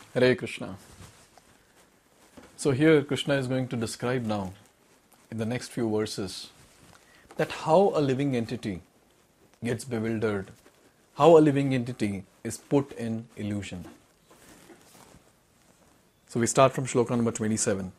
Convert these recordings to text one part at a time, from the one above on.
Hare Krishna. So here Krishna is going to describe now, in the next few verses, that how a living entity gets bewildered, how a living entity is put in illusion. So we start from shloka number 27.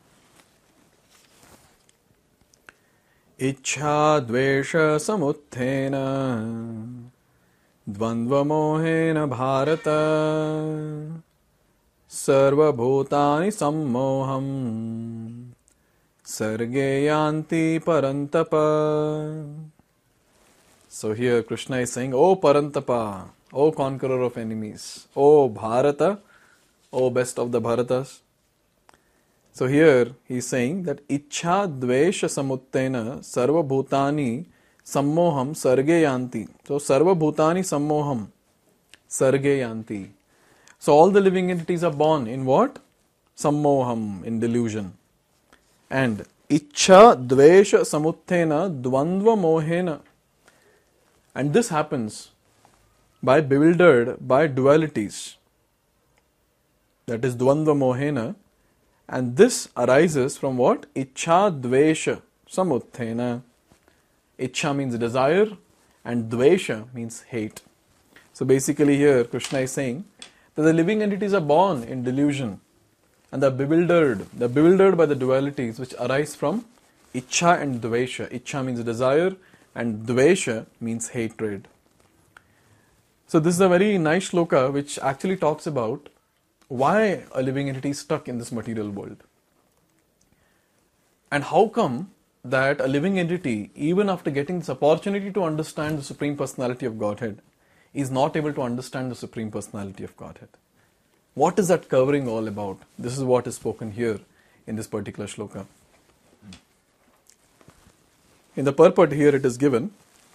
Ichha dvesha samuthena dvandva mohena bharata sarva bhutani sammoham sarge yanti parantapa. So here Krishna is saying, O Parantapa, O conqueror of enemies, O Bharata, O best of the Bharatas. So here he is saying that Ichha Dvesha Samuttena Sarva Bhutani Sammoham Sarge Yanti. So Sarva Bhutani Sammoham Sarge Yanti. So all the living entities are born in what? Sammoham, in delusion. And Ichha Dvesha Samuttena Dvandva Mohena. And this happens by bewildered by dualities. That is Dvandva Mohena. And this arises from what? Ichha Dvesha Samuthena. Ichha means desire and Dvesha means hate. So basically here Krishna is saying that the living entities are born in delusion and they're bewildered. They're bewildered by the dualities which arise from Ichha and Dvesha. Ichha means desire and Dvesha means hatred. So this is a very nice shloka which actually talks about why a living entity is stuck in this material world. And how come that a living entity, even after getting this opportunity to understand the Supreme Personality of Godhead, is not able to understand the Supreme Personality of Godhead? What is that covering all about? This is what is spoken here in this particular shloka. In the purport here it is given,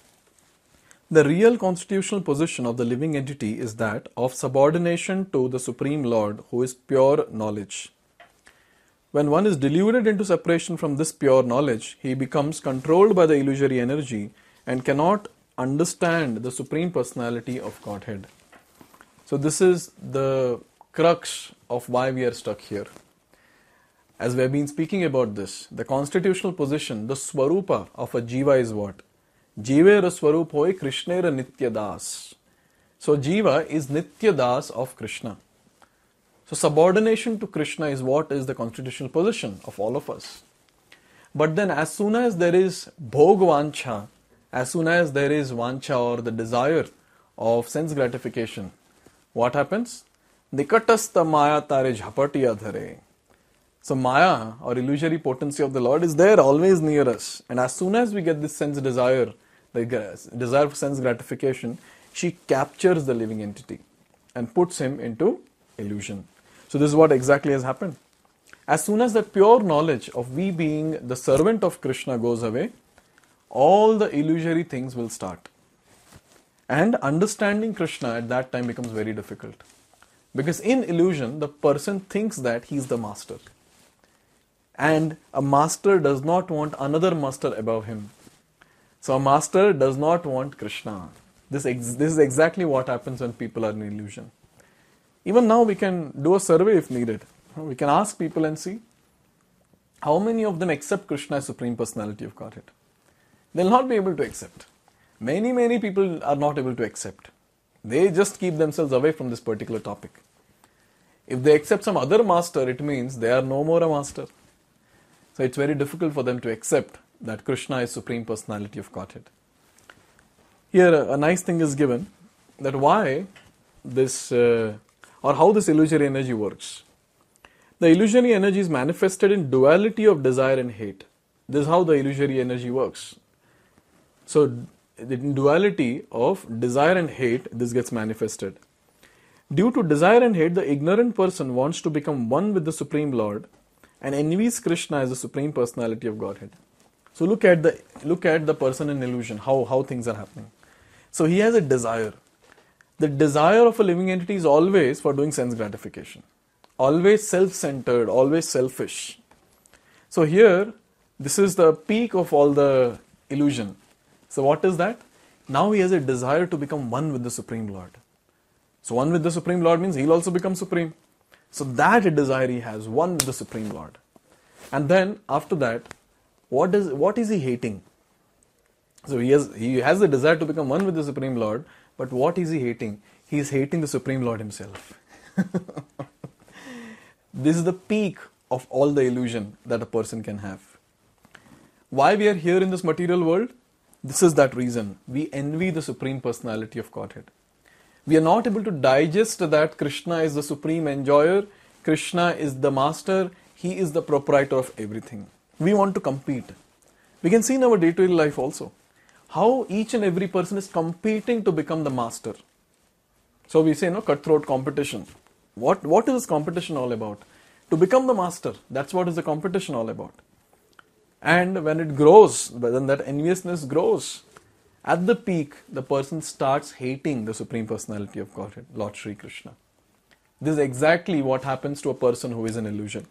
the real constitutional position of the living entity is that of subordination to the Supreme Lord who is pure knowledge. When one is deluded into separation from this pure knowledge, he becomes controlled by the illusory energy and cannot understand the Supreme Personality of Godhead. So this is the crux of why we are stuck here. As we have been speaking about this, the constitutional position, the Swarupa of a Jiva is what? Jivera Swarup hoy Krishnera Nitya Das. So Jiva is Nitya Das of Krishna. So subordination to Krishna is what is the constitutional position of all of us. But then as soon as there is Bhog Vancha, as soon as there is Vancha or the desire of sense gratification, what happens? Nikatastha Maya Tare Jhapatiya Dhare. So Maya or illusory potency of the Lord is there always near us. And as soon as we get this sense desire, the desire for sense gratification, she captures the living entity and puts him into illusion. So this is what exactly has happened. As soon as that pure knowledge of we being the servant of Krishna goes away, all the illusory things will start. And understanding Krishna at that time becomes very difficult. Because in illusion, the person thinks that he is the master. And a master does not want another master above him. So a master does not want Krishna. This is exactly what happens when people are in illusion. Even now we can do a survey if needed. We can ask people and see how many of them accept Krishna as Supreme Personality of Godhead. They'll not be able to accept. Many people are not able to accept. They just keep themselves away from this particular topic. If they accept some other master, it means they are no more a master. So it's very difficult for them to accept that Krishna is Supreme Personality of Godhead. Here a nice thing is given, that why this or how this illusory energy works. The illusory energy is manifested in duality of desire and hate. This is how the illusory energy works. So in duality of desire and hate, this gets manifested. Due to desire and hate, the ignorant person wants to become one with the Supreme Lord and envies Krishna as the Supreme Personality of Godhead. So look at the person in illusion, how things are happening. So he has a desire. The desire of a living entity is always for doing sense gratification. Always self-centered, always selfish. So here, this is the peak of all the illusion. So what is that? Now he has a desire to become one with the Supreme Lord. So one with the Supreme Lord means he'll also become supreme. So that desire he has, one with the Supreme Lord. And then after that, what is he hating? So he has the desire to become one with the Supreme Lord, but what is he hating? He is hating the Supreme Lord himself. This is the peak of all the illusion that a person can have. Why we are here in this material world? This is that reason. We envy the Supreme Personality of Godhead. We are not able to digest that Krishna is the supreme enjoyer, Krishna is the master, he is the proprietor of everything. We want to compete. We can see in our day-to-day life also how each and every person is competing to become the master. So we say, cutthroat competition. What is this competition all about? To become the master. That's what is the competition all about. And when it grows, then that enviousness grows. At the peak, the person starts hating the Supreme Personality of Godhead, Lord Sri Krishna. This is exactly what happens to a person who is in illusion.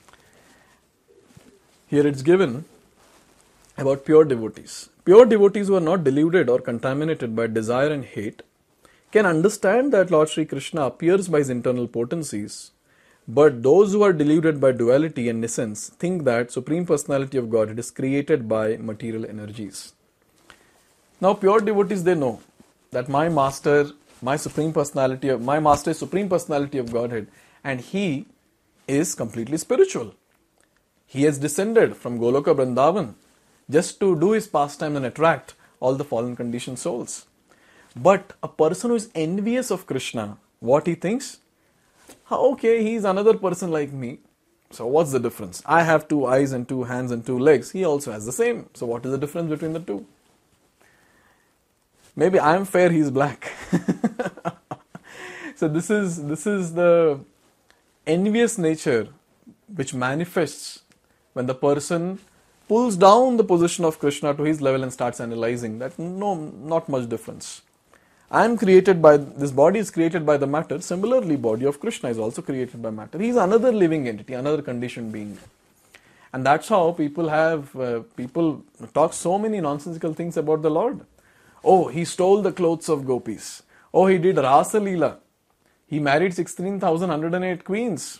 Here it's given about pure devotees. Pure devotees who are not deluded or contaminated by desire and hate can understand that Lord Sri Krishna appears by his internal potencies, but those who are deluded by duality and nescience think that Supreme Personality of Godhead is created by material energies. Now pure devotees, they know that my master is Supreme Personality of Godhead, and he is completely spiritual. He has descended from Goloka Vrindavan just to do his pastime and attract all the fallen conditioned souls. But a person who is envious of Krishna, what he thinks? Okay, he is another person like me. So what's the difference? I have 2 eyes and 2 hands and 2 legs. He also has the same. So what is the difference between the two? Maybe I am fair, he is black. So this is the envious nature which manifests when the person pulls down the position of Krishna to his level and starts analyzing that not much difference. This body is created by the matter. Similarly, body of Krishna is also created by matter. He is another living entity, another conditioned being. And that's how people talk so many nonsensical things about the Lord. Oh, he stole the clothes of gopis. Oh, he did Rasa Leela. He married 16,108 queens.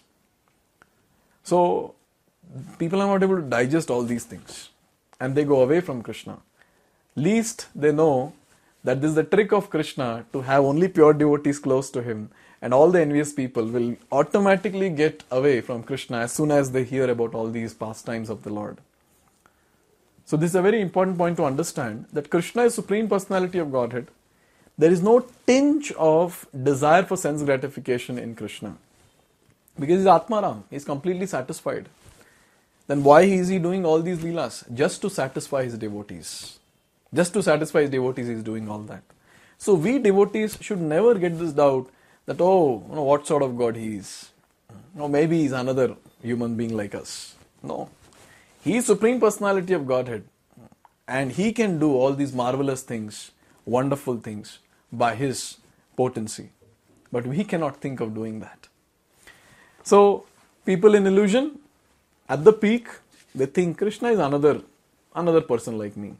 So, people are not able to digest all these things. And they go away from Krishna. Least they know that this is the trick of Krishna to have only pure devotees close to him. And all the envious people will automatically get away from Krishna as soon as they hear about all these pastimes of the Lord. So this is a very important point to understand, that Krishna is Supreme Personality of Godhead. There is no tinge of desire for sense gratification in Krishna. Because he is Atmaram, he is completely satisfied. Then why is he doing all these leelas? Just to satisfy his devotees. Just to satisfy his devotees he is doing all that. So we devotees should never get this doubt that, what sort of God he is. Maybe he is another human being like us. No. He is Supreme Personality of Godhead, and he can do all these marvelous things, wonderful things by his potency. But we cannot think of doing that. So, people in illusion, at the peak, they think Krishna is another person like me.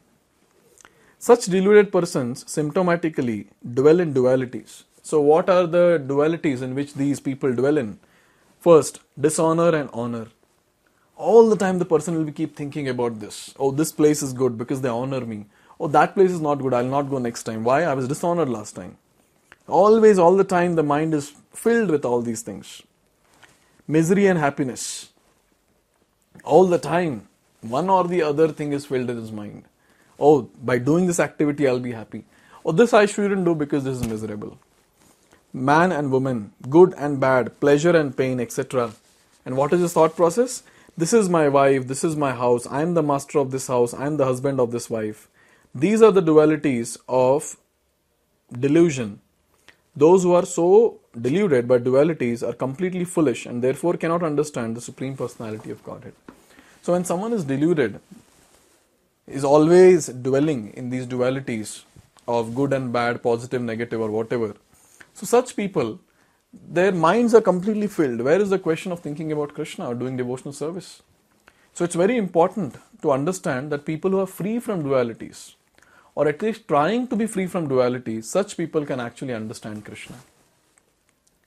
Such deluded persons symptomatically dwell in dualities. So what are the dualities in which these people dwell in? First, dishonor and honor. All the time the person will keep thinking about this. Oh, this place is good because they honor me. Oh, that place is not good, I'll not go next time. Why? I was dishonored last time. Always, all the time, the mind is filled with all these things. Misery and happiness. All the time, one or the other thing is filled in his mind. Oh, by doing this activity, I'll be happy. Oh, this I shouldn't do because this is miserable. Man and woman, good and bad, pleasure and pain, etc. And what is his thought process? This is my wife, this is my house, I am the master of this house, I am the husband of this wife. These are the dualities of delusion. Those who are so deluded by dualities are completely foolish and therefore cannot understand the Supreme Personality of Godhead. So when someone is deluded, is always dwelling in these dualities of good and bad, positive, negative or whatever. So such people, their minds are completely filled. Where is the question of thinking about Krishna or doing devotional service? So it's very important to understand that people who are free from dualities, or at least trying to be free from dualities, such people can actually understand Krishna.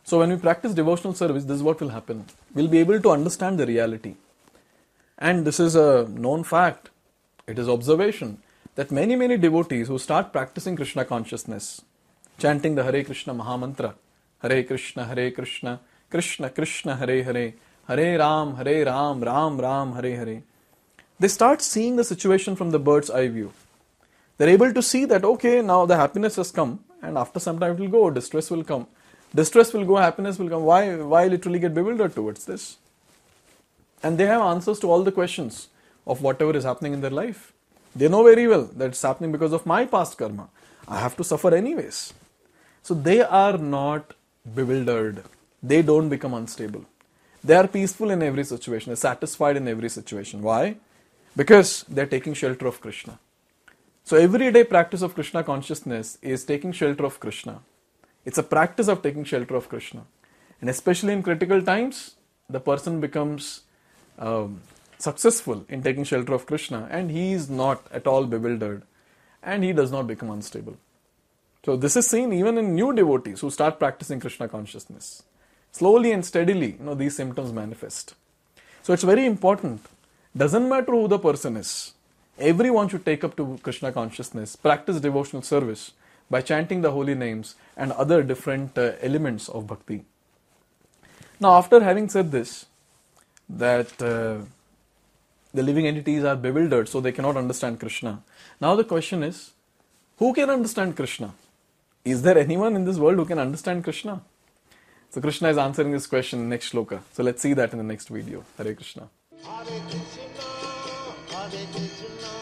So when we practice devotional service, this is what will happen. We'll be able to understand the reality. And this is a known fact. It is observation that many devotees who start practicing Krishna consciousness, chanting the Hare Krishna Mahamantra, Hare Krishna, Krishna Krishna, Hare Hare, Hare Ram, Ram Ram, Hare Hare. They start seeing the situation from the bird's eye view. They're able to see that, okay, now the happiness has come, and after some time it will go, distress will come. Distress will go, happiness will come. Why literally get bewildered towards this? And they have answers to all the questions of whatever is happening in their life. They know very well that it's happening because of my past karma. I have to suffer anyways. So they are not bewildered. They don't become unstable. They are peaceful in every situation. They're satisfied in every situation. Why? Because they're taking shelter of Krishna. So everyday practice of Krishna consciousness is taking shelter of Krishna. It's a practice of taking shelter of Krishna. And especially in critical times, the person becomes successful in taking shelter of Krishna, and he is not at all bewildered, and he does not become unstable. So this is seen even in new devotees who start practicing Krishna consciousness. Slowly and steadily, these symptoms manifest. So it's very important. Doesn't matter who the person is. Everyone should take up to Krishna consciousness, practice devotional service by chanting the holy names and other different elements of bhakti. Now, after having said this, that the living entities are bewildered, so they cannot understand Krishna. Now the question is, who can understand Krishna? Is there anyone in this world who can understand Krishna? So Krishna is answering this question in the next shloka. So let's see that in the next video. Hare Krishna. Hare Krishna, Hare Krishna.